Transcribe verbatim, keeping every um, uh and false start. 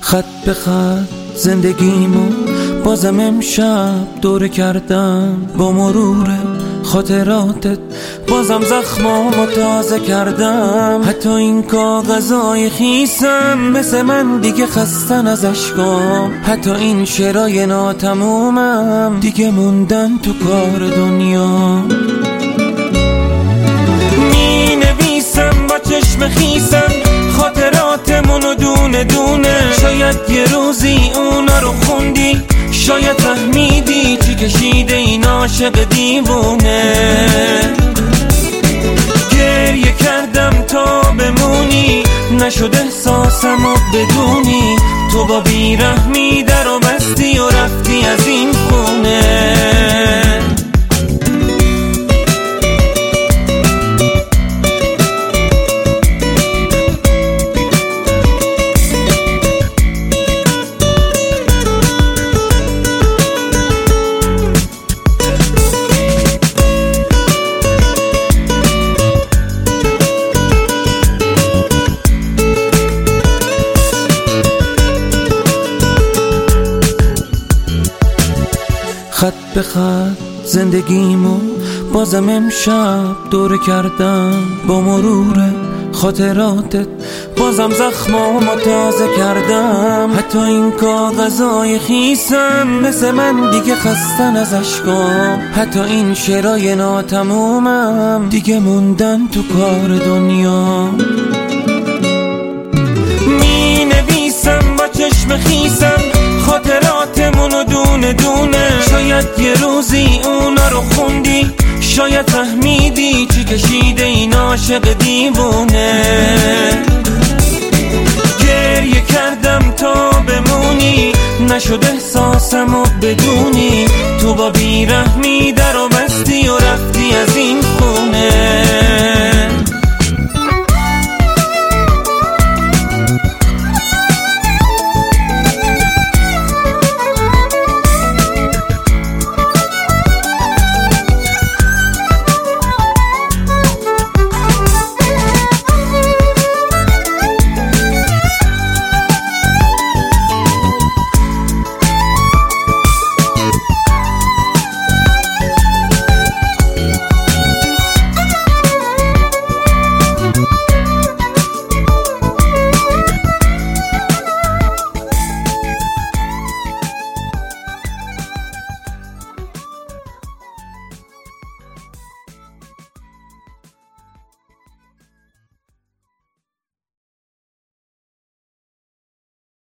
خط به خط زندگیمو بازم امشب دوره کردم، با مرور خاطراتت بازم زخمامو تازه کردم. حتی این کاغذای خیسم مثل من دیگه خستن از اشکام، حتی این شعرای ناتمومم دیگه موندن تو کار دنیا. می نویسم با چشم خیسم خاطراتمونو دونه دونه، شاید یه روزی اونا رو خوندی، شاید فهمیدی چی کشیده این عاشق دیوونه. گریه کردم تا بمونی، نشد احساسمو بدونی، تو با بیرحمی در و بستی و رفتی از این خونه. خط به خط زندگیمو بازم امشب دوره کردم، با مرور خاطراتت بازم زخمامو تازه کردم. حتی این کاغذای خیسم مثل من دیگه خستن از اشکام، حتی این شعرای ناتمومم دیگه موندن تو کار دنیا. می نویسم با چشم خیسم خاطراتمونو دونه دونه، شاید یه روزی اونا رو خوندی، شاید فهمیدی چی کشیده این عاشق دیوونه. گریه کردم تا بمونی، نشد احساسمو بدونی، تو با بیرحمی در و بستی و رفتی از این خونه.